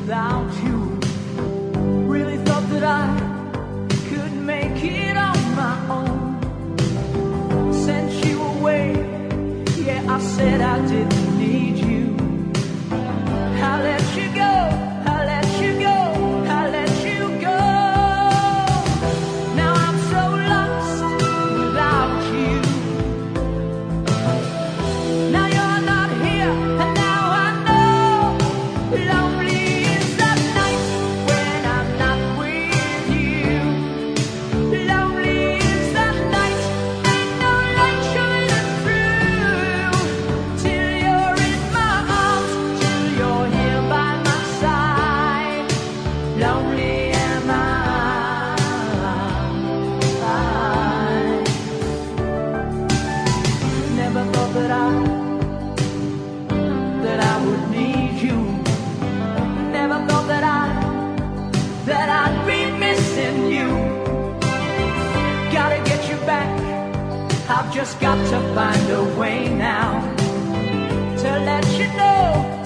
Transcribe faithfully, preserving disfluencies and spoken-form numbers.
without you. Really thought that I could make it on my own. Sent you away, yeah, I said I didn't need you. I let you go, I let you go, I let you go. Now I'm so lost without you. Now you're not here, and now I know. Lonely is the night when I'm not with you. Lonely is the night, ain't no light shining through. Till you're in my arms, till you're here by my side. Lonely am I. Never thought that I that I would need you. Never thought that I that I'd be missing you. Gotta get you back. I've just got to find a way now to let you know